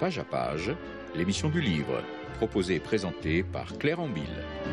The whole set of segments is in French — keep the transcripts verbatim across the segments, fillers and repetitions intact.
Page à page, l'émission du livre, proposée et présentée par Claire Ambille.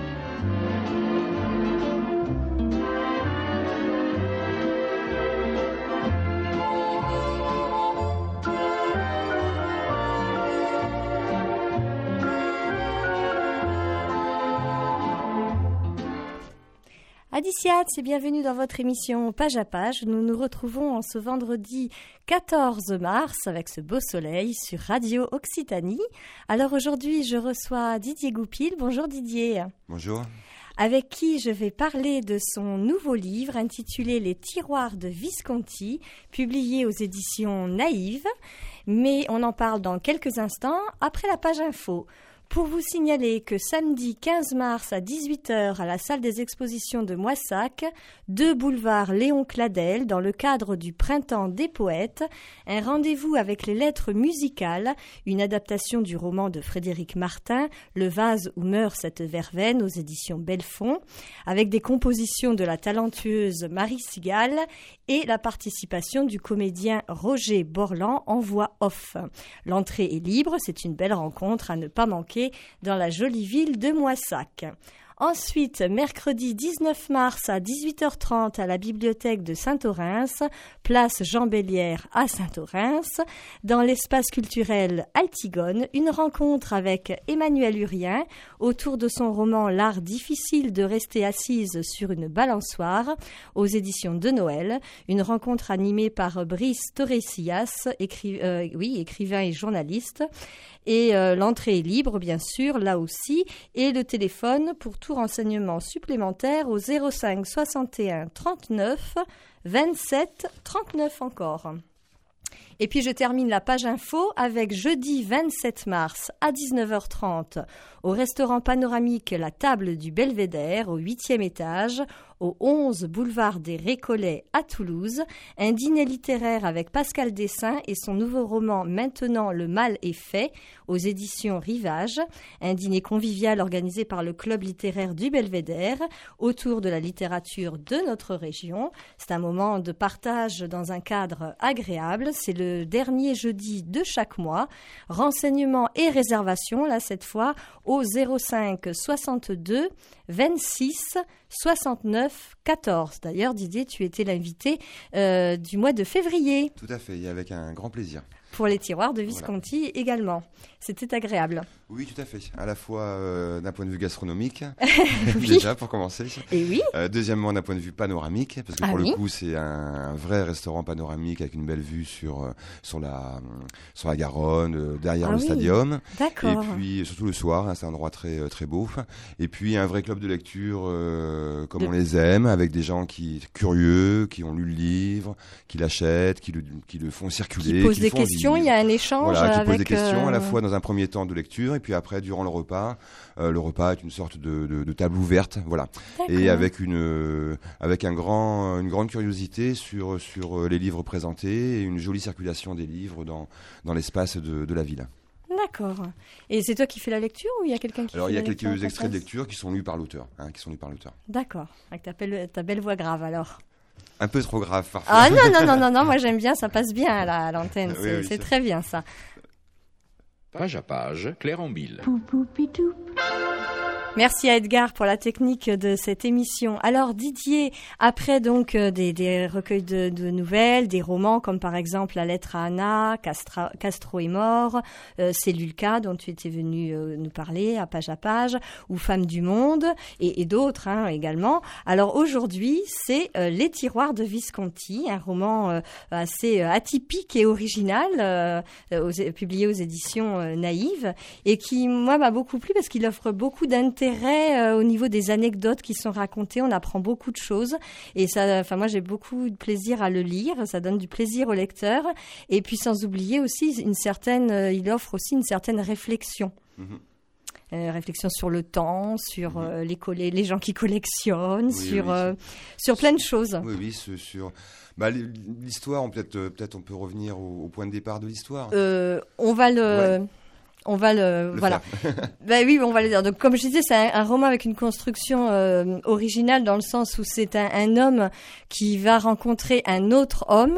Adiciat, et bienvenue dans votre émission Page à page. Nous nous retrouvons en ce vendredi quatorze mars avec ce beau soleil sur Radio Occitanie. Alors aujourd'hui, je reçois Didier Goupil. Bonjour Didier. Bonjour. Avec qui je vais parler de son nouveau livre intitulé Les tiroirs de Visconti, publié aux éditions Naïve. Mais on en parle dans quelques instants après la page info. Pour vous signaler que samedi quinze mars à dix-huit heures à la salle des expositions de Moissac, deux boulevard Léon Cladel, dans le cadre du Printemps des poètes, un rendez-vous avec les lettres musicales, une adaptation du roman de Frédéric Martin, Le vase où meurt cette verveine aux éditions Belfond, avec des compositions de la talentueuse Marie Sigal et la participation du comédien Roger Borland en voix off. L'entrée est libre, c'est une belle rencontre à ne pas manquer dans la jolie ville de Moissac. Ensuite, mercredi dix-neuf mars à dix-huit heures trente à la bibliothèque de Saint-Orens, place Jean Bellière à Saint-Orens, dans l'espace culturel Altigone, une rencontre avec Emmanuel Urien autour de son roman L'art difficile de rester assise sur une balançoire aux éditions de Noël, une rencontre animée par Brice Torresillas, écri- euh, oui, écrivain et journaliste. Et euh, l'entrée est libre, bien sûr, là aussi, et le téléphone pour tout renseignement supplémentaire au zéro cinq soixante et un trente-neuf vingt-sept trente-neuf encore. Et puis je termine la page info avec jeudi vingt-sept mars à dix-neuf heures trente au restaurant panoramique La Table du Belvédère au huitième étage, au onze boulevard des Récollets à Toulouse, un dîner littéraire avec Pascal Dessin et son nouveau roman Maintenant le mal est fait aux éditions Rivage, un dîner convivial organisé par le club littéraire du Belvédère autour de la littérature de notre région. C'est un moment de partage dans un cadre agréable. C'est le dernier jeudi de chaque mois. Renseignements et réservations, là cette fois, au zéro cinq soixante-deux vingt-six soixante-neuf quatorze. D'ailleurs, Didier, tu étais l'invité euh, du mois de février. Tout à fait, et avec un grand plaisir. Pour les tiroirs de Visconti voilà. Également. C'était agréable. Oui, tout à fait. À la fois euh, d'un point de vue gastronomique, oui. déjà pour commencer. Et oui. Euh, deuxièmement, d'un point de vue panoramique, parce que ah pour oui. le coup, c'est un, un vrai restaurant panoramique avec une belle vue sur euh, sur la sur la Garonne, euh, derrière ah le oui. stadium. D'accord. Et puis surtout le soir, hein, c'est un endroit très très beau. Et puis un vrai club de lecture euh, comme de... on les aime, avec des gens qui curieux, qui ont lu le livre, qui l'achètent, qui le qui le font circuler, qui posent qui des font questions. vivre. Il y a un échange. Voilà, qui avec pose des questions euh... à la fois dans un premier temps de lecture et puis après durant le repas. Euh, le repas est une sorte de, de, de table ouverte, voilà, D'accord. et avec une euh, avec un grand une grande curiosité sur sur les livres présentés et une jolie circulation des livres dans dans l'espace de, de la ville. D'accord. Et c'est toi qui fais la lecture ou il y a quelqu'un qui Alors fait il y a la quelques lecture extraits de lecture qui sont lus par l'auteur, hein, qui sont lus par l'auteur. D'accord. Avec ta belle, ta belle voix grave alors. Un peu trop grave parfois. Ah non non non non non, moi j'aime bien, ça passe bien à, la, à l'antenne, c'est, oui, oui, c'est, c'est très bien ça. Page à page, Claire Ambille. Merci à Edgar pour la technique de cette émission. Alors Didier, après donc euh, des, des recueils de, de nouvelles, des romans comme par exemple La lettre à Anna, Castra, Castro est mort, euh, Cellule K dont tu étais venu euh, nous parler à Page à page, ou Femmes du monde et, et d'autres hein, également. Alors aujourd'hui, c'est euh, Les tiroirs de Visconti, un roman euh, assez euh, atypique et original, euh, aux, publié aux éditions euh, Naïve, et qui moi m'a beaucoup plu parce qu'il offre beaucoup d'intérêt Euh, au niveau des anecdotes qui sont racontées. On apprend beaucoup de choses et ça, enfin moi j'ai beaucoup de plaisir à le lire, ça donne du plaisir au lecteur et puis sans oublier aussi une certaine, euh, il offre aussi une certaine réflexion. Mmh. Euh, réflexion sur le temps, sur euh, les, coll- les gens qui collectionnent, oui, sur, oui, euh, sur plein de choses. Oui, oui, sur... sur... Bah, l'histoire, on peut-être, peut-être on peut revenir au, au point de départ de l'histoire. Euh, on va le... Ouais. On va le, le voilà. Ben oui, on va le dire. Donc, comme je disais, c'est un, un roman avec une construction euh, originale dans le sens où c'est un, un homme qui va rencontrer un autre homme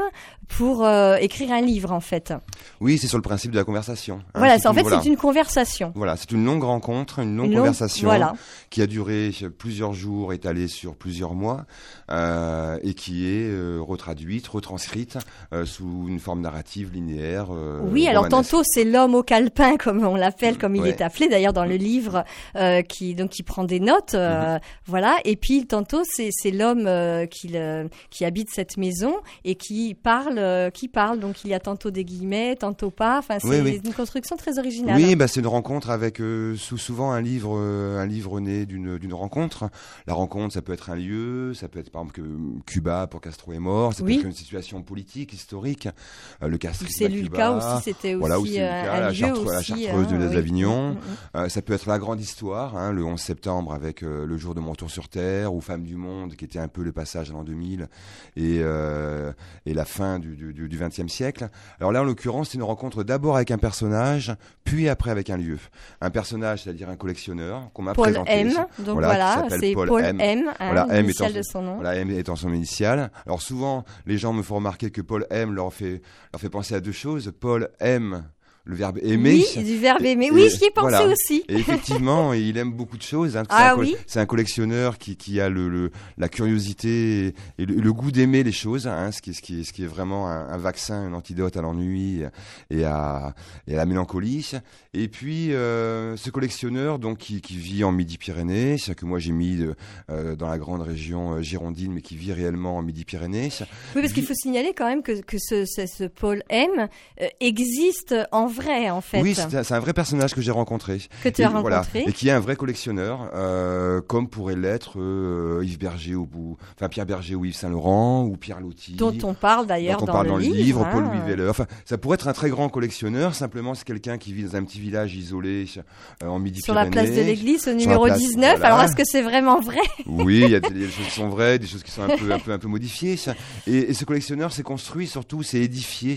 pour euh, écrire un livre en fait. Oui, c'est sur le principe de la conversation. Hein, voilà, c'est, en une, fait voilà. c'est une conversation. Voilà, c'est une longue rencontre, une longue une longue, conversation voilà. qui a duré plusieurs jours, étalée sur plusieurs mois, euh, et qui est euh, retraduite, retranscrite euh, sous une forme narrative linéaire. Euh, oui, alors romanesque. tantôt c'est l'homme au calepin, comme on l'appelle, comme il ouais. est appelé d'ailleurs dans le livre, euh, qui donc qui prend des notes, euh, mm-hmm. voilà. Et puis tantôt c'est c'est l'homme euh, qui le, qui habite cette maison et qui parle, euh, qui parle. Donc il y a tantôt des guillemets, tantôt pas. Enfin, c'est oui, oui. une construction très originale. Oui, bah c'est une rencontre avec euh, souvent un livre, euh, un livre né d'une d'une rencontre. La rencontre, ça peut être un lieu, ça peut être par exemple que Cuba pour Castro est mort, ça oui. peut être une situation politique, historique. Euh, le Castro, c'est le cas aussi, c'était aussi, voilà, aussi euh, le cas, un la, lieu Chartre, aussi, la Chartreuse hein, de oui. l'Avignon. Mm-hmm. Euh, ça peut être la grande histoire, hein, le onze septembre avec euh, le jour de mon retour sur Terre, ou Femmes du Monde, qui était un peu le passage à l'an deux mille et euh, et la fin du du du vingtième siècle. Alors là, en l'occurrence, c'est une rencontre d'abord avec un personnage, puis après avec un lieu. Un personnage, c'est-à-dire un collectionneur qu'on m'a Paul présenté. M. Donc voilà, voilà c'est Paul, Paul M. M. Hein, voilà, M l'initiale étant, de son nom. Voilà, M étant son initiale. Alors souvent, les gens me font remarquer que Paul M. leur fait leur fait penser à deux choses. Paul M. le verbe aimer. Oui, du verbe aimer. Et, oui, j'y ai pensé voilà. aussi. Et effectivement, il aime beaucoup de choses. Hein, ah c'est un, oui. C'est un collectionneur qui, qui a le, le, la curiosité et, et le, le goût d'aimer les choses, hein, ce, qui, ce, qui, ce qui est vraiment un, un vaccin, un antidote à l'ennui et à, et à la mélancolie. Et puis, euh, ce collectionneur donc qui, qui vit en Midi-Pyrénées, c'est que moi j'ai mis euh, dans la grande région euh, girondine, mais qui vit réellement en Midi-Pyrénées. Oui, parce qu'il faut signaler quand même que, que ce, ce, ce Paul M euh, existe en vrai, en fait. Oui, c'est un, c'est un vrai personnage que j'ai rencontré. Que tu as rencontré. Voilà, et qui est un vrai collectionneur, euh, comme pourrait l'être euh, Yves Berger ou, ou enfin Pierre Berger ou Yves Saint-Laurent ou Pierre Loti. Dont on parle d'ailleurs dont on dans, parle le dans le livre. livre hein. Paul Louis Weller. Enfin, ça pourrait être un très grand collectionneur. Simplement, c'est quelqu'un qui vit dans un petit village isolé euh, en Midi-Pyrénées. Sur la place de l'église, au numéro place, dix-neuf. Voilà. Alors, est-ce que c'est vraiment vrai? Oui, il y a des, des choses qui sont vraies, des choses qui sont un peu, un peu, un peu modifiées. Ça. Et, et ce collectionneur s'est construit, surtout, s'est édifié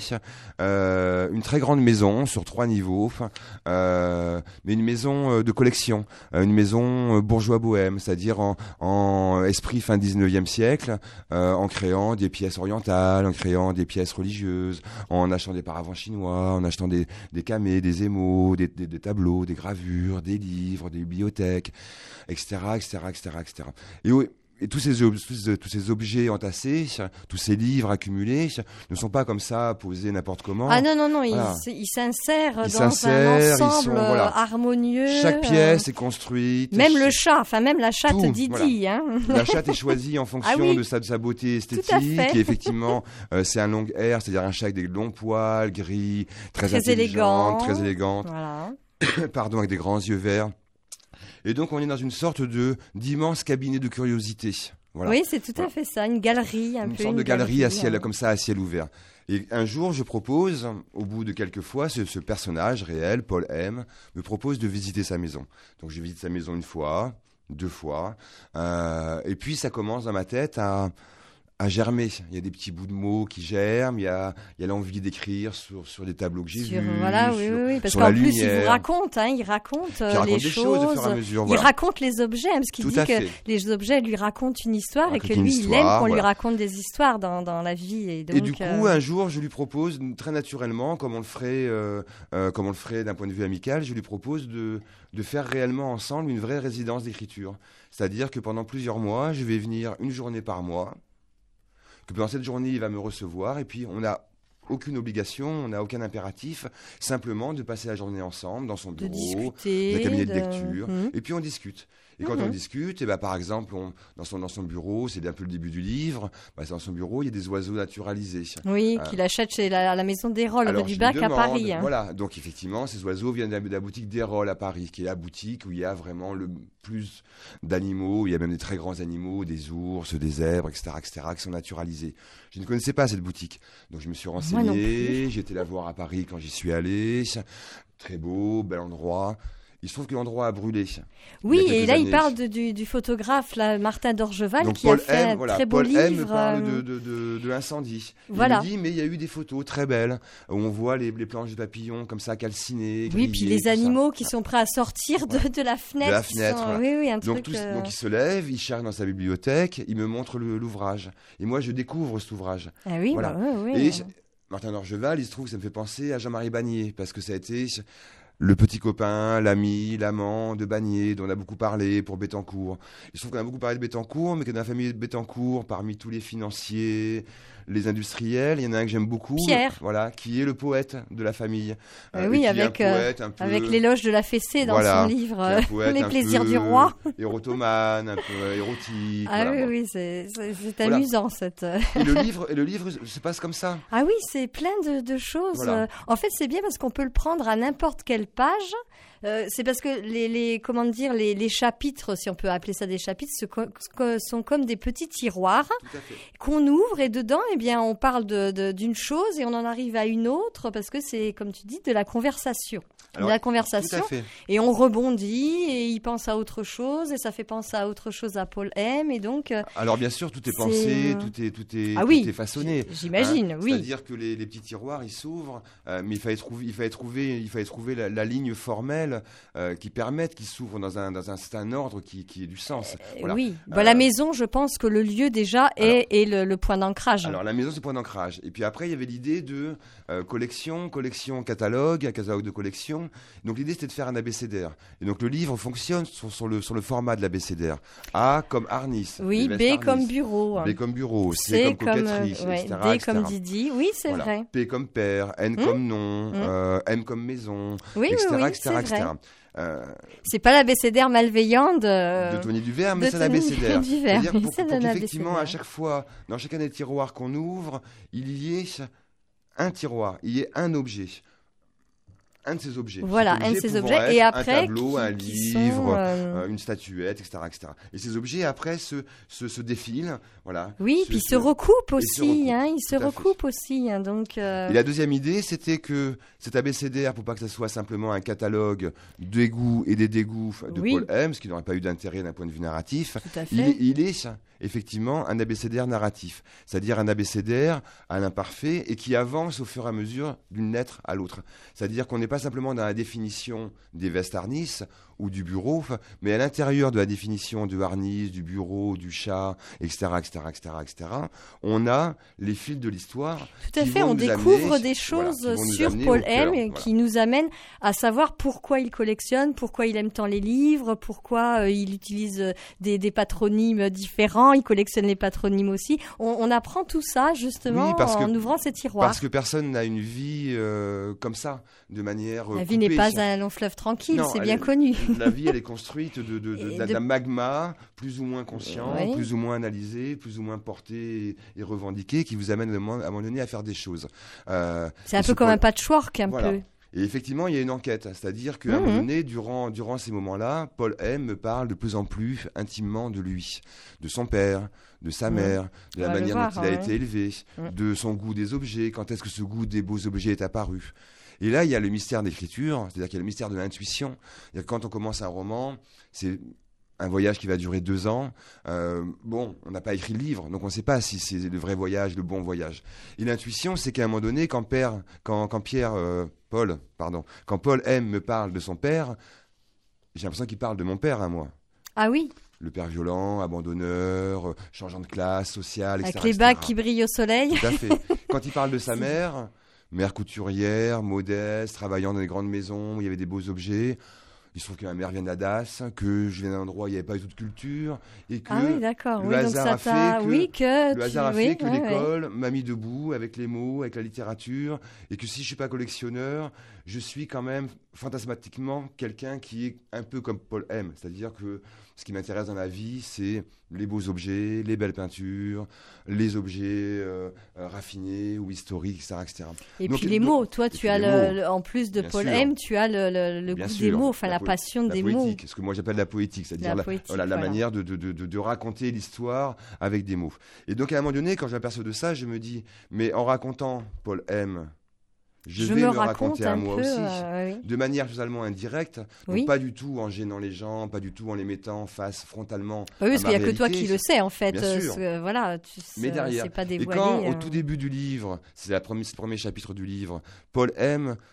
euh, une très grande maison sur trois niveaux, euh, mais une maison de collection, une maison bourgeois bohème, c'est-à-dire en, en esprit fin dix-neuvième siècle, euh, en créant des pièces orientales, en créant des pièces religieuses, en achetant des paravents chinois, en achetant des, des camées, des émaux, des, des, des tableaux, des gravures, des livres, des bibliothèques, et cetera, et cetera, et cetera, et cetera. Et oui. Et tous ces, tous, ces, tous ces objets entassés, tous ces livres accumulés, ne sont pas comme ça posés n'importe comment. Ah non, non, non, voilà. ils, ils s'insèrent ils dans s'insèrent, un ensemble ils sont, voilà. harmonieux. Chaque pièce euh... est construite. Même le chat, enfin même la chatte tout, Didi. Voilà. Hein. La chatte est choisie en fonction ah oui. de, sa, de sa beauté esthétique. Et effectivement, euh, c'est un long hair, c'est-à-dire un chat avec des longs poils, gris, très, très élégant. Très élégante. Voilà. Pardon, avec des grands yeux verts. Et donc, on est dans une sorte de d'immense cabinet de curiosité. Voilà. Oui, c'est tout à voilà. fait ça, une galerie, un une peu. Sorte une de galerie, galerie à ciel, hein. comme ça, à ciel ouvert. Et un jour, je propose, au bout de quelques fois, ce, ce personnage réel, Paul M, me propose de visiter sa maison. Donc, je visite sa maison une fois, deux fois, euh, et puis ça commence dans ma tête à à germer. Il y a des petits bouts de mots qui germent, il y a, il y a l'envie d'écrire sur, sur des tableaux que j'ai sur, vus. Voilà, sur, oui, oui, parce sur qu'en la plus, lumière. il vous raconte, hein, il raconte, euh, raconte les des choses, choses au fur et à mesure, il voilà. raconte les objets, parce qu'il Tout dit à que fait. les objets lui racontent une histoire raconte et que lui, histoire, il aime qu'on voilà. lui raconte des histoires dans, dans la vie. Et, donc, et du coup, euh... un jour, je lui propose, très naturellement, comme on le ferait, euh, euh, comme on le ferait d'un point de vue amical, je lui propose de, de faire réellement ensemble une vraie résidence d'écriture. C'est-à-dire que pendant plusieurs mois, je vais venir une journée par mois, que pendant cette journée, il va me recevoir, et puis on n'a aucune obligation, on n'a aucun impératif, simplement de passer la journée ensemble, dans son bureau, de discuter, dans un cabinet de... de lecture, mmh. et puis on discute. Et quand mmh. on discute, et bah, par exemple, on, dans, son, dans son bureau, c'est un peu le début du livre, bah, dans son bureau, il y a des oiseaux naturalisés. Oui, euh, qu'il achète chez la, la maison d'Hérold, rue du Bac à Paris. Hein. Voilà, donc effectivement, ces oiseaux viennent de la, de la boutique d'Hérold à Paris, qui est la boutique où il y a vraiment le plus d'animaux, il y a même des très grands animaux, des ours, des zèbres, et cetera, et cetera, qui sont naturalisés. Je ne connaissais pas cette boutique, donc je me suis renseigné, j'ai été la voir à Paris quand j'y suis allé, très beau, bel endroit. Il se trouve que l'endroit a brûlé. Oui, il et là, années. il parle de, du, du photographe là, Martin Dorgeval, Donc qui Paul a fait M, un voilà, très beau Paul livre. M parle euh... de, de, de, de l'incendie. Voilà. Il me dit, mais il y a eu des photos très belles, où on voit les, les planches de papillons comme ça calcinées. Oui, puis les animaux ça. qui sont prêts à sortir de, de la fenêtre. De la fenêtre, sont... voilà. Oui, oui, un donc, truc... tout, euh... donc il se lève, il cherche dans sa bibliothèque, il me montre le, l'ouvrage. Et moi, je découvre cet ouvrage. Ah oui, voilà. bah, oui, oui. Et Martin d'Orgeval, il se trouve que ça me fait penser à Jean-Marie Bagné, parce que ça a été le petit copain, l'ami, l'amant de Bagné, dont on a beaucoup parlé pour Bettencourt. Il se trouve qu'on a beaucoup parlé de Bettencourt, mais que dans la famille de Bettencourt, parmi tous les financiers, les industriels, il y en a un que j'aime beaucoup, Pierre, voilà, qui est le poète de la famille. Euh, oui, avec, euh, peu, avec l'éloge de la fessée dans voilà, son livre Les plaisirs du roi. Érotomane, un peu érotique. Ah voilà, oui, bon. oui, c'est, c'est, c'est voilà. amusant cette. Et le livre, et le livre se passe comme ça. Ah oui, c'est plein de, de choses. Voilà. En fait, c'est bien parce qu'on peut le prendre à n'importe quelle page. Euh, c'est parce que les, les comment dire les, les chapitres, si on peut appeler ça des chapitres, se co- sont comme des petits tiroirs qu'on ouvre et dedans, eh bien, on parle de, de, d'une chose et on en arrive à une autre parce que c'est, comme tu dis, de la conversation. Alors, de la conversation et on rebondit et il pense à autre chose et ça fait penser à autre chose à Paul M et donc euh, alors bien sûr tout est pensé, c'est... tout est tout est ah tout oui, est façonné, j'imagine, hein, oui, c'est-à-dire que les, les petits tiroirs ils s'ouvrent, euh, mais il fallait trouver il fallait trouver il fallait trouver la, la ligne formelle euh, qui permette qu'ils s'ouvrent dans un dans un certain ordre qui qui ait du sens. Voilà. Oui, bah, euh... la maison, je pense que le lieu déjà est alors, est le, le point d'ancrage. Alors la maison c'est le point d'ancrage et puis après il y avait l'idée de euh, collection collection catalogue un catalogue de collection. Donc l'idée c'était de faire un abécédaire. Et donc le livre fonctionne sur, sur, le, sur le format de l'abécédaire. A comme harnisse. Oui, B harnisse. Comme bureau. B comme bureau, C, C comme coquetterie, comme, euh, ouais, et cetera, D et cetera. comme Didi, oui c'est voilà. vrai. P comme père, N mmh. comme nom, mmh. euh, M comme maison, oui, et cetera, oui, oui, et cetera, et cetera. Euh, c'est pas l'abécédaire malveillant de, de Tony Duvert, mais c'est l'abécédaire. C'est-à-dire pour, pour, pour qu'effectivement, à chaque fois, dans chacun des tiroirs qu'on ouvre, il y ait un tiroir, il y ait un objet. Un de ces objets. Voilà, un de ces objets. Et après, un tableau, qui, un qui livre, sont, euh... une statuette, et cetera, et cetera. Et ces objets après se se, se défilent, voilà. Oui, se, puis se, se recoupent aussi, se recoupent, hein, ils se recoupent aussi, hein, donc. Euh... Et la deuxième idée, c'était que cet abécédaire, pour pas que ça soit simplement un catalogue des goûts et des dégoûts de oui. Paul M, ce qui n'aurait pas eu d'intérêt d'un point de vue narratif, Tout à fait. il, il est effectivement un abécédaire narratif, c'est-à-dire un abécédaire à l'imparfait et qui avance au fur et à mesure d'une lettre à l'autre. C'est-à-dire qu'on n'est pas simplement dans la définition des vestes harnisses ou du bureau, mais à l'intérieur de la définition de harnisse, du bureau, du chat, et cetera, et cetera, et cetera, et cetera, on a les fils de l'histoire. Tout à fait, on découvre amener, des choses voilà, sur Paul M voilà. qui nous amènent à savoir pourquoi il collectionne, pourquoi il aime tant les livres, pourquoi euh, il utilise des, des patronymes différents, il collectionne les patronymes aussi. On, on apprend tout ça justement oui, en que, ouvrant ces tiroirs. Parce que personne n'a une vie euh, comme ça, de manière euh, La vie coupée. n'est pas un long fleuve tranquille, non, c'est bien est, connu. La vie, elle est construite de, de, de, de... d'un magma plus ou moins conscient, oui. plus ou moins analysé, plus ou moins porté et revendiqué, qui vous amène à un moment donné à faire des choses. Euh, c'est un peu comme Paul... un patchwork, un voilà. peu. Et effectivement, il y a une enquête, c'est-à-dire qu'à mmh. un moment donné, durant, durant ces moments-là, Paul M me parle de plus en plus intimement de lui, de son père, de sa mmh. mère, de la manière voir, dont il ouais. a été élevé, mmh. de son goût des objets, quand est-ce que ce goût des beaux objets est apparu. Et là, il y a le mystère d'écriture, c'est-à-dire qu'il y a le mystère de l'intuition. C'est-à-dire quand on commence un roman, c'est un voyage qui va durer deux ans. Euh, bon, on n'a pas écrit le livre, donc on ne sait pas si c'est le vrai voyage, le bon voyage. Et l'intuition, c'est qu'à un moment donné, quand, père, quand, quand Pierre, euh, Paul, pardon, quand Paul M me parle de son père, j'ai l'impression qu'il parle de mon père à moi. Ah oui. Le père violent, abandonneur, euh, changeant de classe sociale, et cetera. Avec les bagues qui brillent au soleil. Tout à fait. Quand il parle de sa mère, mère couturière, modeste, travaillant dans des grandes maisons où il y avait des beaux objets. Il se trouve que ma mère vient d'Adas, que je viens d'un endroit où il n'y avait pas du tout de culture, et que ah oui, d'accord. le oui, hasard donc ça a fait que, oui, que le tu... hasard a oui, fait que ouais, l'école ouais. m'a mis debout avec les mots, avec la littérature, et que si je ne suis pas collectionneur, je suis quand même fantasmatiquement quelqu'un qui est un peu comme Paul M. C'est-à-dire que ce qui m'intéresse dans la vie, c'est les beaux objets, les belles peintures, les objets euh, euh, raffinés ou historiques, et cetera, et cetera. Et donc, puis les donc, mots. Toi, tu as, le, le, en plus de Bien Paul sûr. M, tu as le, le, le goût sûr. des mots, enfin la, la passion la des poétique, mots. Ce que moi j'appelle la poétique, c'est-à-dire la, la, poétique, voilà, la voilà. manière de, de, de, de raconter l'histoire avec des mots. Et donc à un moment donné, quand je m'aperçois de ça, je me dis, mais en racontant Paul M, je, je vais me, me raconter à moi peu, aussi, euh, oui. de manière totalement indirecte, oui. donc pas du tout en gênant les gens, pas du tout en les mettant face frontalement. Oui, parce à qu'il n'y a que toi qui le sais en fait. Bien sûr. Euh, voilà, tu Mais derrière, c'est pas dévoilé, et quand euh... au tout début du livre, c'est la première, le premier chapitre du livre, Paul M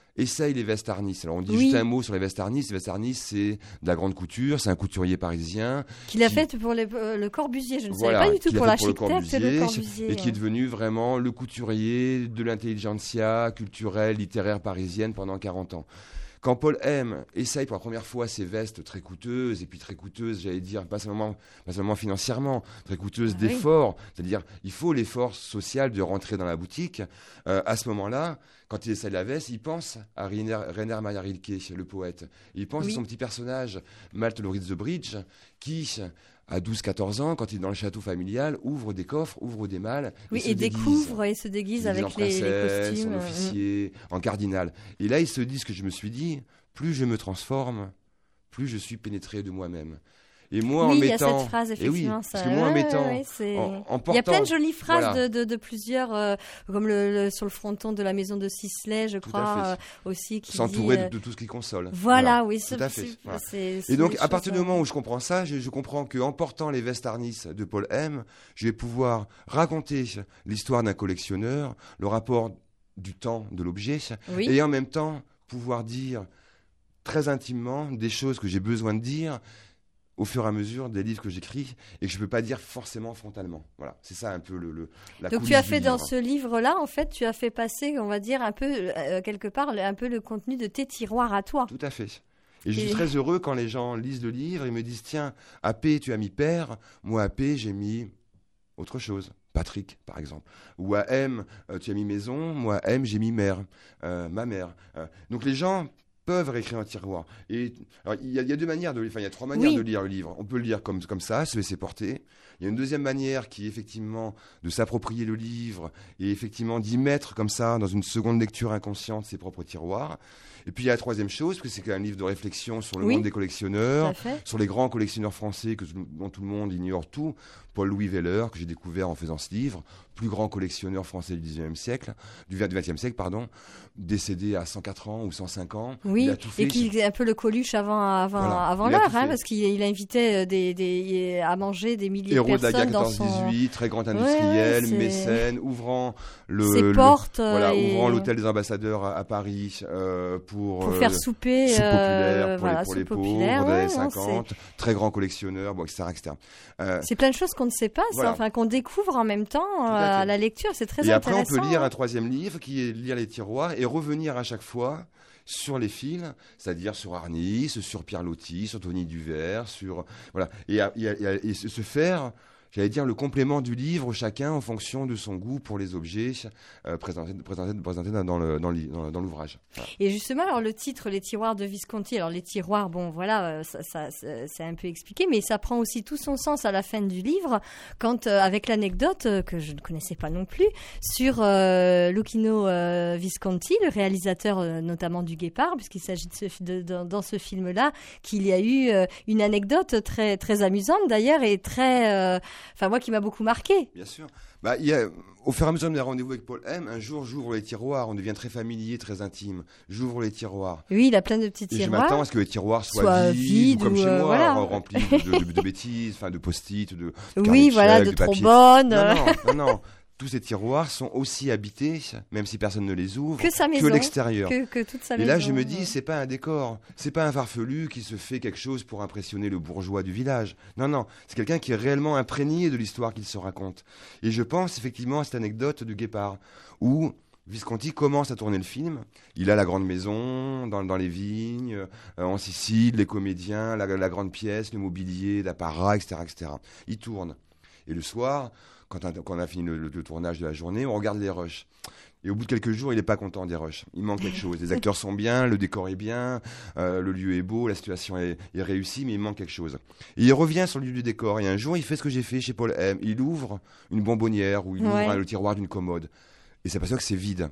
essaye les vestes Arnis. Alors on dit Oui. juste un mot sur les vestes Arnis. Les vestes Arnis, c'est de la grande couture, c'est un couturier parisien. Qu'il a qui- fait pour les- euh, le Corbusier, je ne Voilà, savais pas du tout qu'il a pour fait la pour le Chic-Tape, le Corbusier, Corbusier. et qui est devenu vraiment le couturier de l'intelligentsia culturelle, littéraire parisienne pendant quarante ans. Quand Paul M essaye pour la première fois ces vestes très coûteuses, et puis très coûteuses, j'allais dire, pas seulement, pas seulement financièrement, très coûteuses Ah oui. d'effort, c'est-à-dire il faut l'effort social de rentrer dans la boutique, euh, à ce moment-là, quand il essaye la veste, il pense à Rainer, Rainer Maria Rilke, le poète. Il pense Oui. à son petit personnage, Malte Lauritz the Bridge, qui, à douze quatorze ans, quand il est dans le château familial, ouvre des coffres, ouvre des malles, Oui, se et déguise. découvre et se déguise Il se déguise avec en les, les princesse, costumes. en euh, officier, en cardinal. Et là, il se dit ce que je me suis dit, plus je me transforme, plus je suis pénétré de moi-même. Et moi, oui, en il y a mettant... cette phrase, Eh oui, effectivement. parce ça- que moi, en ouais, mettant... ouais, c'est- en, en Il y a plein de portant- jolies phrases Voilà. de, de, de plusieurs, euh, comme le, le- sur le fronton de la maison de Sisley, je Tout à crois, fait. euh, aussi. Qui S'entourer dit, de, euh, de tout ce qui console. Voilà, oui, tout c'est à fait. c'est- Voilà. c'est- c'est Et donc, des à partir du choses, moment euh, où je comprends ça, je, je comprends qu'en portant les vestes Arnis de Paul M, je vais pouvoir raconter l'histoire d'un collectionneur, le rapport du temps de l'objet, Oui. et en même temps pouvoir dire très intimement des choses que j'ai besoin de dire au fur et à mesure des livres que j'écris et que je ne peux pas dire forcément frontalement. Voilà, c'est ça un peu le, le la Donc tu coulisse as du fait dans livre. ce livre-là, en fait, tu as fait passer, on va dire, un peu, euh, quelque part, le- un peu le contenu de tes tiroirs à toi. Tout à fait. Et je Et- suis très heureux quand les gens lisent le livre et me disent tiens, à P tu as mis père, moi à P j'ai mis autre chose. Patrick, par exemple. Ou à M, euh, tu as mis maison, moi à M, j'ai mis mère, euh, ma mère. Euh, donc les gens peuvent réécrire un tiroir. Et alors, il y, a- il y a deux manières de, enfin il y a trois manières Oui. de lire le livre. On peut le lire comme comme ça, se laisser porter. Il y a une deuxième manière qui est effectivement de s'approprier le livre et effectivement d'y mettre comme ça dans une seconde lecture inconsciente ses propres tiroirs. Et puis il y a la troisième chose, parce que c'est un livre de réflexion sur le Oui. monde des Tout collectionneurs, à fait. sur les grands collectionneurs français que, dont tout le monde ignore tout. Paul-Louis Weller, que j'ai découvert en faisant ce livre, plus grand collectionneur français du dix-neuvième siècle, du vingtième siècle, pardon, décédé à cent quatre ans ou cent cinq ans. Oui, Il a tout fait. et qui est un peu le Coluche avant, avant, Voilà. avant Il a l'heure, tout hein, fait. parce qu'il il invitait euh, des, des, à manger des milliers Héros de de la personnes guerre dans son... quatorze dix-huit, très grand industriel, Ouais, c'est- mécène, ouvrant le, ses le- portes. euh, voilà, et- ouvrant l'hôtel des ambassadeurs à, à Paris euh, pour, Pour euh, faire souper, soupe euh, populaire pour voilà, les, pour les soupe pauvres populaire, dans les ouais, années non, cinquante, très grand collectionneur, bon, et cetera, et cetera. Euh, C'est plein de choses qu'on ne sait pas, ça, Voilà. enfin qu'on découvre en même temps à euh, fait. à la lecture. C'est très et après, on intéressant. peut lire hein. un troisième livre qui est lire les tiroirs et revenir à chaque fois sur les fils, c'est-à-dire sur Arnis, sur Pierre Loti, sur Tony Duvert, sur voilà, et, à- et à- et à- et se se faire, j'allais dire, le complément du livre, chacun en fonction de son goût pour les objets euh, présentés, présentés, présentés dans, dans le- dans le- dans- dans l'ouvrage. Voilà. Et justement, alors le titre, les tiroirs de Visconti. Alors les tiroirs, bon, voilà, euh, ça, ça, ça- c'est un peu expliqué, mais ça prend aussi tout son sens à la fin du livre, quand euh, avec l'anecdote euh, que je ne connaissais pas non plus sur euh, Luchino euh, Visconti, le réalisateur euh, notamment du Guépard, puisqu'il s'agit de ce, fi- de- de- dans ce film-là qu'il y a eu euh, une anecdote très très amusante d'ailleurs et très, euh, enfin moi qui m'a beaucoup marqué. Bien sûr. Bah, il y a, au fur et à mesure de mes rendez-vous avec Paul M, un jour, j'ouvre les tiroirs, on devient très familier, très intime. J'ouvre les tiroirs. Oui, il a plein de petits Et je tiroirs. m'attends à ce que les tiroirs soient, Soient vides, vides ou comme ou, chez euh, moi, voilà. remplis de, de- de bêtises, enfin de post-it, de, de carnets Oui, de voilà, chèques, de trop papier. bonnes. Non, non, non, non. Tous ces tiroirs sont aussi habités, même si personne ne les ouvre, Que sa maison, l'extérieur. Que, que toute sa Et maison. là, je me dis, c'est pas un décor, c'est pas un farfelu qui se fait quelque chose pour impressionner le bourgeois du village. Non, non, c'est quelqu'un qui est réellement imprégné de l'histoire qu'il se raconte. Et je pense effectivement à cette anecdote du Guépard, où Visconti commence à tourner le film. Il a la grande maison, dans, dans les vignes, euh, en Sicile, les comédiens, la, la grande pièce, le mobilier, l'apparat, et cetera, et cetera. Il tourne. Et le soir, quand on, quand on a fini le, le- le tournage de la journée, on regarde les rushs. Et au bout de quelques jours, il n'est pas content des rushs. Il manque quelque chose. Les acteurs sont bien, le décor est bien, euh, le lieu est beau, la situation est, est réussie, mais il manque quelque chose. Et il revient sur le lieu du décor. Et un jour, il fait ce que j'ai fait chez Paul M. Il ouvre une bonbonnière ou il Ouais. ouvre le tiroir d'une commode. Et c'est parce que c'est vide.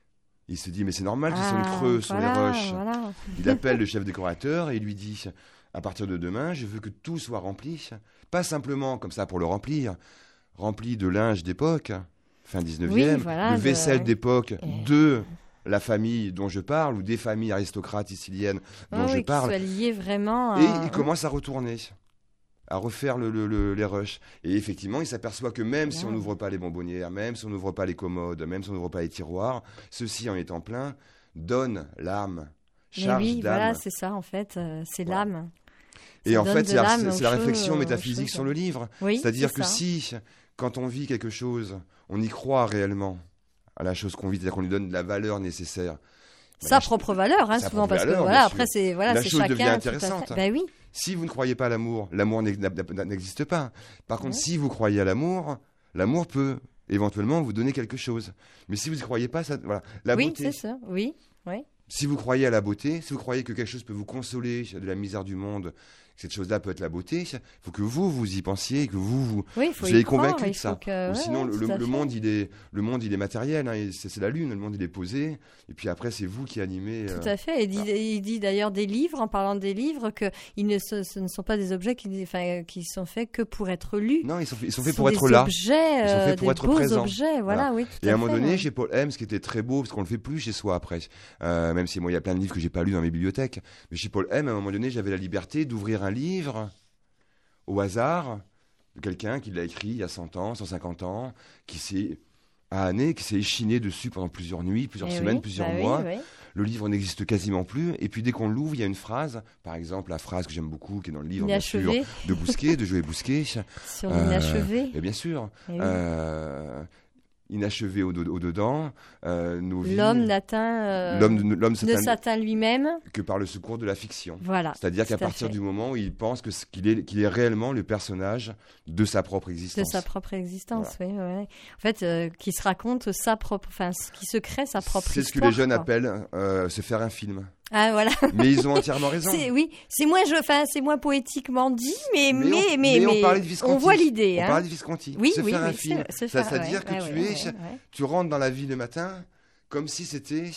Il se dit, mais c'est normal qu'ils Ah, sont creux sur voilà, les rushs. voilà. Il appelle le chef décorateur et il lui dit, à partir de demain, je veux que tout soit rempli. Pas simplement comme ça pour le remplir, rempli de linge d'époque, fin dix-neuvième, Oui, voilà, de de- vaisselle d'époque Et- de la famille dont je parle, ou des familles aristocrates siciliennes dont Ah je oui, qu'il parle. soit lié vraiment Et à- il commence à retourner, à refaire le, le- le- les rushs. Et effectivement, il s'aperçoit que même si on Bien. n'ouvre pas les bonbonnières, même si on n'ouvre pas les commodes, même si on n'ouvre pas les tiroirs, ceux-ci en étant pleins, donne l'âme, Mais charge oui, d'âme. voilà, c'est ça en fait, euh, c'est Voilà. l'âme. Et Ça en donne fait, de c'est la, l'âme c'est- aux c'est la choses, réflexion aux métaphysique choses. sur le livre. Oui, C'est-à-dire c'est que ça. si, quand on vit quelque chose, on y croit réellement à la chose qu'on vit, c'est-à-dire qu'on lui donne de la valeur nécessaire. bah, Sa la- propre valeur, hein, sa souvent, propre parce que valeur, voilà, bien après sûr. c'est voilà, La c'est chose devient chacun. tout à fait. intéressante. Ben oui, Si vous ne croyez pas à l'amour, l'amour n'ex- n'a- n'a- n'existe pas. Par contre, Ouais. si vous croyez à l'amour, l'amour peut éventuellement vous donner quelque chose. Mais si vous n'y croyez pas, ça, voilà. La oui, beauté. c'est ça, oui, oui. Si vous croyez à la beauté, si vous croyez que quelque chose peut vous consoler de la misère du monde, que cette chose-là peut être la beauté, il faut que vous, vous y pensiez, que vous, vous, Oui, il faut vous y soyez croire, convaincu il de ça. faut que- Ou ouais, sinon, ouais, le, tout à le fait. monde, il est, le monde, il est matériel. Hein, et c'est c'est la lune, le monde, il est posé. Et puis après, c'est vous qui animez. Tout euh, à fait. Il dit, il dit d'ailleurs des livres, en parlant des livres, que ils ne, ce, ce ne sont pas des objets qui, enfin, qui sont faits que pour être lus. Non, ils sont, faits- ils sont Ce faits sont pour des être là. objets, Ils sont faits euh, pour des être beaux présents. objets, voilà, Voilà. oui, tout Et à un à moment fait, donné, ouais. chez Paul M, ce qui était très beau, parce qu'on le fait plus chez soi après, euh, même si moi, il y a plein de livres que j'ai pas lus dans mes bibliothèques, mais chez Paul M, à un moment donné, j'avais la liberté d'ouvrir un livre au hasard de quelqu'un qui l'a écrit il y a cent ans, cent cinquante ans, qui s'est à année, qui s'est échiné dessus pendant plusieurs nuits, plusieurs Eh semaines, oui, plusieurs bah oui, mois. oui. Le livre n'existe quasiment plus. Et puis dès qu'on l'ouvre, il y a une phrase, par exemple la phrase que j'aime beaucoup, qui est dans le livre, bien sûr, Inachevé, de Bousquet, de Joël Bousquet. sur Euh, l'inachevé. Et bien sûr. Eh oui. Euh, inachevé au, au dedans, euh, nos vies. L'homme n'atteint, euh, L'homme, l'homme ne s'atteint s'atteint lui-même. que par le secours de la fiction. Voilà. C'est-à-dire tout qu'à à partir fait. du moment où il pense que ce- qu'il est, qu'il est réellement le personnage de sa propre De existence. sa propre existence, oui, oui. oui. En fait, euh, qui se raconte sa propre, enfin, ce- qui se crée sa propre C'est histoire. ce que les jeunes quoi. appellent euh, se faire un film. Ah voilà. Mais ils ont entièrement raison. C'est oui, c'est moins, je, enfin, c'est moins poétiquement dit, mais Mais mais on- mais, mais on mais parlait de Visconti. on voit l'idée. On hein. parlait de Visconti. Oui, se oui, faire un oui, film. c'est- Ça- c'est- C'est-à-dire ouais, que ouais, tu ouais, es, ouais, ouais. tu rentres dans la ville le matin comme si c'était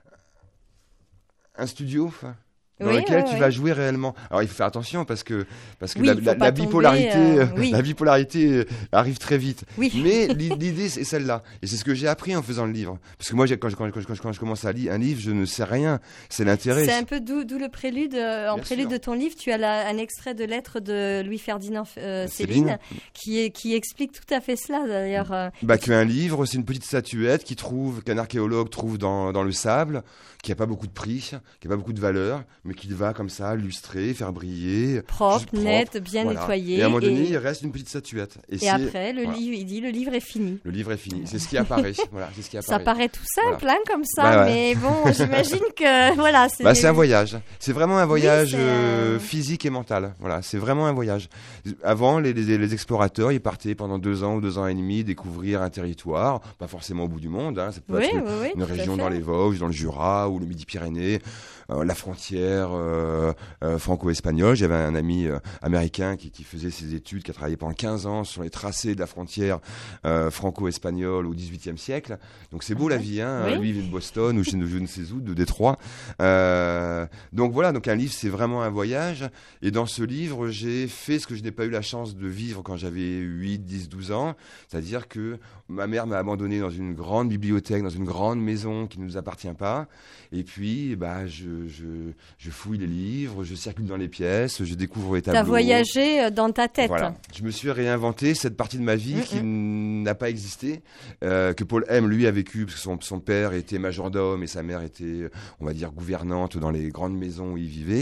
un studio dans Oui, lequel ouais, tu ouais. vas jouer réellement. Alors il faut faire attention parce que parce que Oui, la, il faut la- pas la tomber, bipolarité, euh, euh, oui. la bipolarité euh, arrive très vite. Oui. Mais l'i- l'idée c'est celle-là, et c'est ce que j'ai appris en faisant le livre. Parce que moi, j'ai- quand, je- quand, je- quand je- quand je commence à lire un livre, je ne sais rien. C'est l'intérêt. C'est un peu d'où d'où le prélude. euh, en Bien prélude sûr. de ton livre, tu as la- un extrait de lettre de Louis-Ferdinand euh, Céline. Céline, qui, est, qui explique tout à fait cela d'ailleurs. euh, Bah, qu'un livre, c'est une petite statuette qui trouve, qu'un archéologue trouve dans, dans le sable, qui n'a pas beaucoup de prix, qui n'a pas beaucoup de valeur, mais qui va comme ça lustrer, faire briller. propre, juste propre, nette, bien voilà. nettoyée. Et à un moment donné, il reste une petite statuette. Et, et c'est- après, le voilà. livre, il dit le livre est fini. Le livre est fini. C'est ce qui apparaît. Voilà, c'est ce qui apparaît. Ça paraît tout simple, Voilà. hein, comme ça, Bah ouais. mais bon, j'imagine que voilà, c'est. Bah, c'est un voyage. C'est vraiment un voyage c'est euh, un- physique et mental. Voilà, c'est vraiment un voyage. Avant, les, les, les explorateurs, ils partaient pendant deux ans ou deux ans et demi découvrir un territoire, pas forcément au bout du monde. Hein, ça peut Oui, être oui, une, oui, une tout à région fait. dans les Vosges, dans le Jura ou le Midi-Pyrénées, euh, la frontière euh, euh, franco-espagnole. J'avais un ami euh, américain qui, qui faisait ses études, qui a travaillé pendant quinze ans sur les tracés de la frontière euh, franco-espagnole au dix-huitième siècle. Donc c'est beau la vie, hein. Oui. Lui il vient de Boston ou je, ne- je ne sais où, de Détroit. Euh, donc voilà, donc un livre c'est vraiment un voyage. Et dans ce livre, j'ai fait ce que je n'ai pas eu la chance de vivre quand j'avais huit, dix, douze ans. C'est-à-dire que ma mère m'a abandonné dans une grande bibliothèque, dans une grande maison qui ne nous appartient pas. Et puis, bah, je, je, je fouille les livres, je circule dans les pièces, je découvre les tableaux. T'as voyagé euh, dans ta tête. Voilà. Je me suis réinventé cette partie de ma vie Mm, qui n'a pas existé, euh, que Paul M, lui, a vécu, parce que son, son père était majordome et sa mère était, on va dire, gouvernante dans les grandes maisons où il vivait.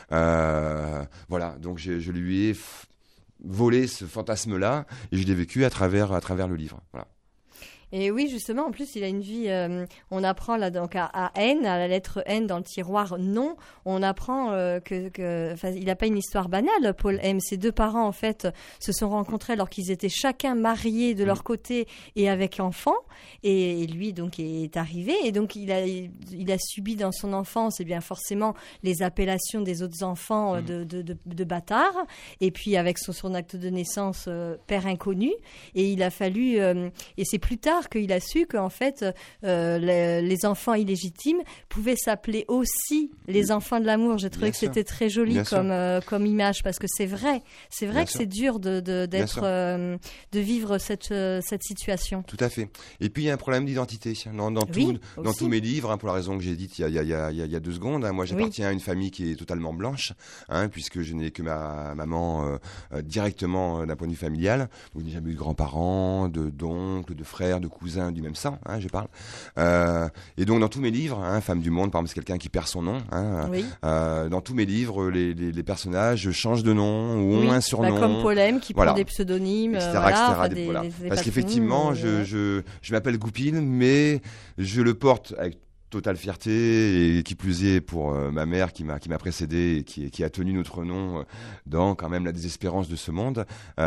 Euh, voilà, donc je, je lui ai f- volé ce fantasme-là et je l'ai vécu à travers, à travers le livre. Voilà. Et oui, justement, en plus, il a une vie. euh, on apprend là donc à, à N, à la lettre N dans le tiroir non. On apprend euh, que, que, enfin, il n'a pas une histoire banale, Paul M. Ses deux parents, en fait, se sont rencontrés alors qu'ils étaient chacun mariés de leur côté et avec enfants. Et, et lui, donc, est arrivé. Et donc, il a, il a subi dans son enfance, et bien forcément, les appellations des autres enfants euh, de, de, de, de bâtards. Et puis, avec son, son acte de naissance, euh, père inconnu. Et il a fallu. Euh, et c'est plus tard qu'il a su qu'en fait, euh, les, les enfants illégitimes pouvaient s'appeler aussi les enfants de l'amour. J'ai trouvé Bien que sûr. c'était très joli Bien comme, euh, comme image parce que c'est vrai. C'est vrai Bien que sûr. c'est dur de, de, Bien d'être, sûr. euh, de vivre cette, euh, cette situation. Tout à fait. Et puis il y a un problème d'identité dans, dans, Oui, tout- dans aussi. tous mes livres, hein, pour la raison que j'ai dite il y a, il y a- il y a- il y a- il y a deux secondes. Hein. Moi, j'appartiens à une famille qui est totalement blanche, hein, puisque je n'ai que ma maman euh, euh, directement euh, d'un point de vue familial. Donc, je n'ai jamais eu de grands-parents, de d'oncles, de frères, de de cousins du même sang, hein, je parle. Euh, et donc dans tous mes livres, hein, Femme du Monde, par exemple, c'est quelqu'un qui perd son nom. Hein, oui. euh, dans tous mes livres, les, les, les personnages changent de nom ou ont oui. un surnom. Bah, comme Paul M qui voilà. prend des pseudonymes, et cetera, voilà, et cetera, enfin, des, des, voilà. des, des Parce qu'effectivement, je, je, je m'appelle Goupil, mais je le porte avec totale fierté, et qui plus est pour euh, ma mère qui m'a qui m'a précédé et qui qui a tenu notre nom euh, dans quand même la désespérance de ce monde.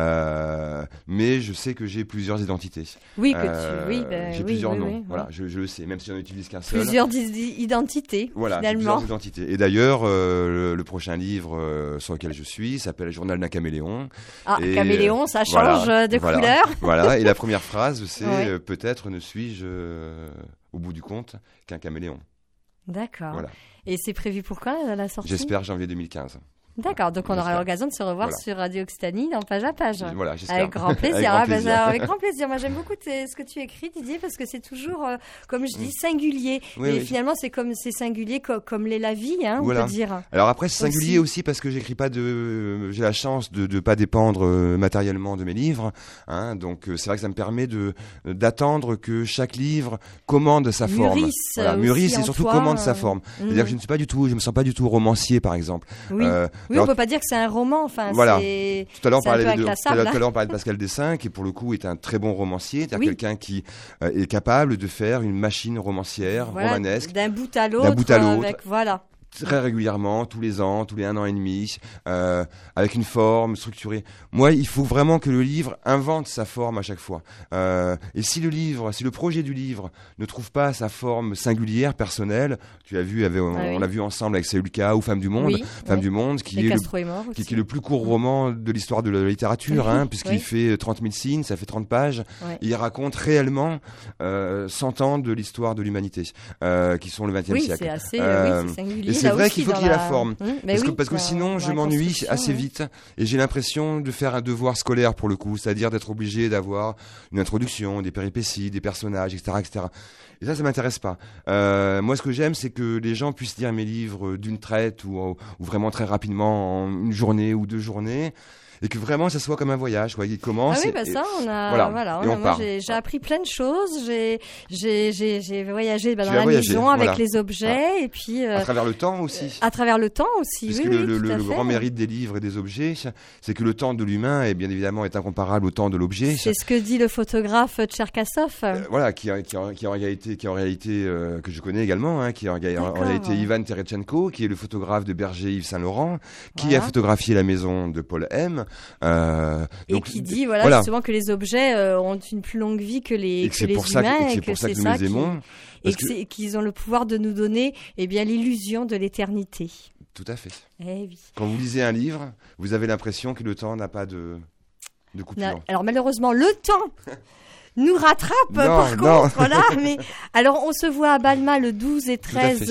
Euh, mais je sais que j'ai plusieurs identités. Oui, que euh, tu, oui, ben, j'ai oui, plusieurs oui, noms. Oui, voilà, oui. je, je le sais, même si j'en utilise qu'un seul. Plusieurs di- identités. Voilà, finalement. plusieurs identités. Et d'ailleurs, euh, le, le prochain livre euh, sur lequel je suis s'appelle Journal d'un caméléon. Ah, et, caméléon, ça change voilà, de voilà, couleur. Voilà. Et la première phrase, c'est oui. euh, peut-être ne suis-je euh, au bout du compte qu'un caméléon. D'accord. Voilà. Et c'est prévu pour quand la sortie ? J'espère janvier deux mille quinze. D'accord, donc on j'espère. aura l'occasion de se revoir voilà. sur Radio Occitanie dans Page à Page. Voilà, j'espère. Avec grand plaisir. avec, grand ah, plaisir. bah, avec grand plaisir. Moi j'aime beaucoup t- ce que tu écris, Didier, parce que c'est toujours, euh, comme je dis, mmh. singulier. Oui, Et oui. finalement c'est comme c'est singulier co- comme l'est la vie, hein, voilà. on peut dire. Alors après c'est singulier aussi, aussi parce que j'écris pas de, j'ai la chance de de pas dépendre euh, matériellement de mes livres, hein, donc euh, c'est vrai que ça me permet de d'attendre que chaque livre commande sa forme. Mûrisse, voilà, mûrisse et surtout toi, commande euh... sa forme. Mmh. C'est-à-dire que je ne suis pas du tout, je me sens pas du tout romancier par exemple. Oui, euh, oui alors, on peut pas dire que c'est un roman, enfin voilà. c'est. Tout à l'heure on parlait de, tout à l'heure on parlait de Pascal Dessin qui pour le coup est un très bon romancier, c'est-à-dire oui. quelqu'un qui euh, est capable de faire une machine romancière voilà, romanesque d'un bout à l'autre, d'un bout à l'autre. Avec, voilà. Très régulièrement, tous les ans, tous les un an et demi, euh, avec une forme structurée. Moi, il faut vraiment que le livre invente sa forme à chaque fois. Euh, et si le livre, si le projet du livre ne trouve pas sa forme singulière, personnelle, tu as vu, avait, on, ah oui. on l'a vu ensemble avec Seulka ou Femme du Monde, oui, Femme oui. du Monde, qui est, le, est qui, qui est le plus court roman de l'histoire de la littérature, hein, puisqu'il oui. fait trente mille signes, ça fait trente pages. Oui. Et il raconte réellement euh, cent ans de l'histoire de l'humanité, euh, qui sont le vingtième oui, siècle. C'est assez, euh, oui, c'est singulier. Et c'est vrai qu'il faut qu'il y ait la forme. Mmh, parce, oui, que, parce que sinon, je m'ennuie assez oui. vite et j'ai l'impression de faire un devoir scolaire pour le coup, c'est-à-dire d'être obligé d'avoir une introduction, des péripéties, des personnages, et cetera, et cetera. Et ça, ça m'intéresse pas. Euh, moi, ce que j'aime, c'est que les gens puissent lire mes livres d'une traite ou, ou vraiment très rapidement, en une journée ou deux journées. Et que vraiment ça soit comme un voyage, quoi. Il commence. Ah oui, bah et, ça, on a, voilà, voilà. Et on moi, part. j'ai, j'ai appris plein de choses. J'ai, j'ai, j'ai, j'ai voyagé bah, dans la voyagé, maison voilà. avec les objets ah. et puis. Euh, à travers le temps aussi. À travers le temps aussi. Parce oui, que oui, le, le, le, le fait. grand mérite des livres et des objets, c'est que le temps de l'humain est bien évidemment est incomparable au temps de l'objet. C'est ce que dit le photographe Tcherkassov. Euh, voilà, qui, qui, qui en réalité, qui en réalité euh, que je connais également, hein, qui en, en réalité Ivan Terechenko, qui est le photographe de Berger Yves Saint-Laurent, qui voilà. a photographié la maison de Paul M. Euh, et donc, qui dit voilà, voilà justement que les objets euh, ont une plus longue vie que les, et que, que c'est les pour humains, ça que, et que c'est et pour que ça c'est que nous ça les aimons. Qui, et que que... qu'ils ont le pouvoir de nous donner eh bien, l'illusion de l'éternité. Tout à fait. Eh oui. Quand vous lisez un livre, vous avez l'impression que le temps n'a pas de, de coupure. Non, alors malheureusement, le temps nous rattrape non, par non. contre. Voilà, mais alors on se voit à Balma le douze et treize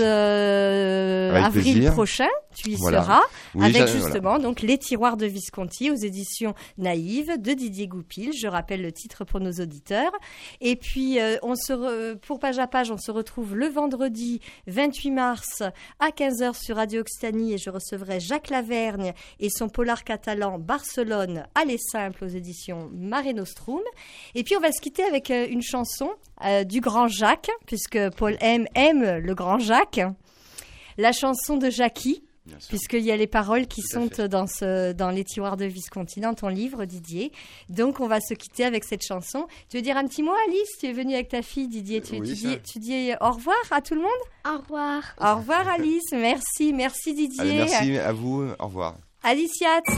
euh, avril plaisir. prochain. Tu y voilà. seras oui, avec j'ai, justement voilà. donc Les Tiroirs de Visconti aux éditions Naïve de Didier Goupil. Je rappelle le titre pour nos auditeurs. Et puis euh, on se re... pour Page à Page, on se retrouve le vendredi vingt-huit mars à quinze heures sur Radio Occitanie et je recevrai Jacques Lavergne et son polar catalan Barcelone aller simple aux éditions Mare Nostrum. Et puis on va se quitter avec euh, une chanson euh, du grand Jacques puisque Paul M aime le grand Jacques. La chanson de Jackie. Puisqu'il y a les paroles qui Tout sont dans, ce, dans Les Tiroirs de Visconti, dans ton livre, Didier. Donc, on va se quitter avec cette chanson. Tu veux dire un petit mot, Alice ? Tu es venue avec ta fille, Didier. Tu, oui, tu, dis, tu dis au revoir à tout le monde ? Au revoir. Au revoir, Alice. Merci. Merci, Didier. Allez, merci à vous. Au revoir. Alice Yatz.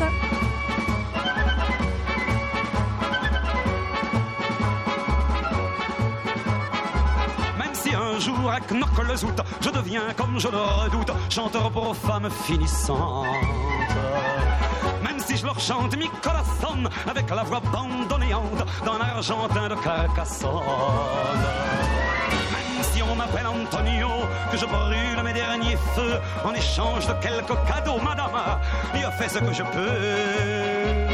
Un jour à Knokke-le-Zout, je deviens comme je le redoute, chanteur pour femmes finissantes. Même si je leur chante mi corazon avec la voix bandonnéante d'un argentin de Carcassonne. Même si on m'appelle Antonio, que je brûle mes derniers feux en échange de quelques cadeaux, madame, je fais ce que je peux.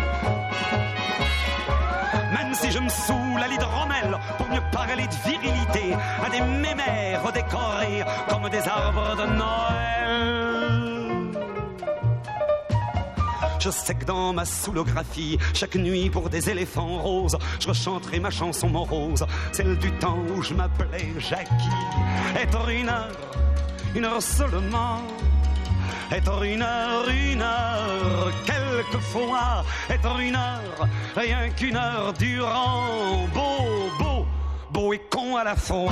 Même si je me saoule à l'hydromel pour mieux parler de virilité à des mémères décorés comme des arbres de Noël. Je sais que dans ma soulographie, chaque nuit pour des éléphants roses, je rechanterai ma chanson morose, celle du temps où je m'appelais Jackie. Être une heure, une heure seulement, être une heure, une heure, quelquefois, être une heure, rien qu'une heure durant, beau, beau, beau et con à la fois.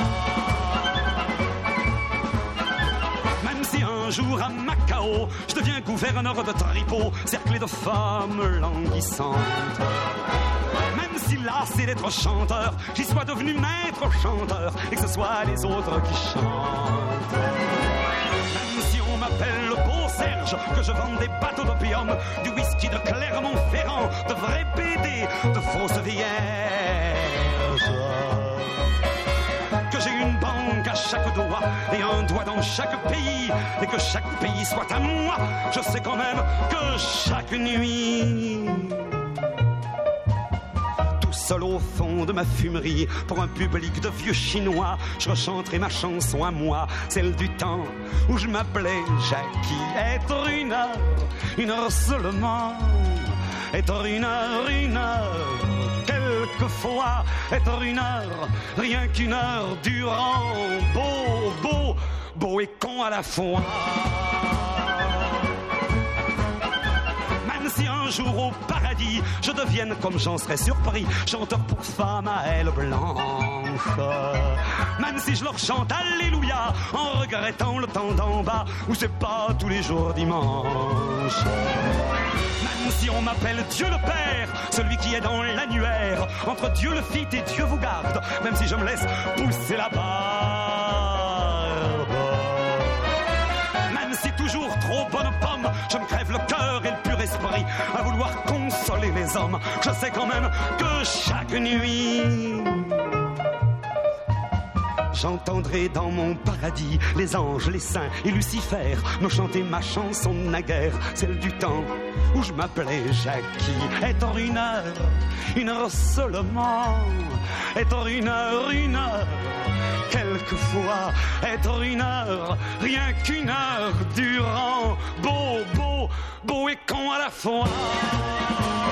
Même si un jour à Macao, je deviens gouverneur de Tripot, cerclé de femmes languissantes. Même si lassé d'être chanteur, j'y sois devenu maître chanteur et que ce soit les autres qui chantent. Même si on m'appelle le beau Serge, que je vende des bateaux d'opium, du whisky de Clermont-Ferrand, de vrais B D, de fausses vierges. Que j'ai une banque à chaque doigt et un doigt dans chaque pays, et que chaque pays soit à moi, je sais quand même que chaque nuit, tout seul au fond de ma fumerie, pour un public de vieux chinois, je rechanterai ma chanson à moi, celle du temps où je m'appelais Jackie. Être une heure, une heure seulement, être une heure, une heure, quelquefois, être une heure, rien qu'une heure durant, beau, beau, beau et con à la fois. Même si un jour au paradis, je devienne, comme j'en serais surpris, chanteur pour femmes à ailes blanches. Même si je leur chante Alléluia, en regrettant le temps d'en bas, où c'est pas tous les jours dimanche. Même si on m'appelle Dieu le Père, celui qui est dans l'annuaire, entre Dieu le Fit et Dieu vous garde, même si je me laisse pousser la barbe. Même si toujours trop bonne pomme, je me crève le cœur et le pur esprit à vouloir consoler les hommes, je sais quand même que chaque nuit, j'entendrai dans mon paradis les anges, les saints et Lucifer me chanter ma chanson naguère, celle du temps où je m'appelais Jackie. Être une heure, une heure seulement, être une heure, une heure, quelquefois, être une heure, rien qu'une heure durant, beau, beau, beau et con à la fois.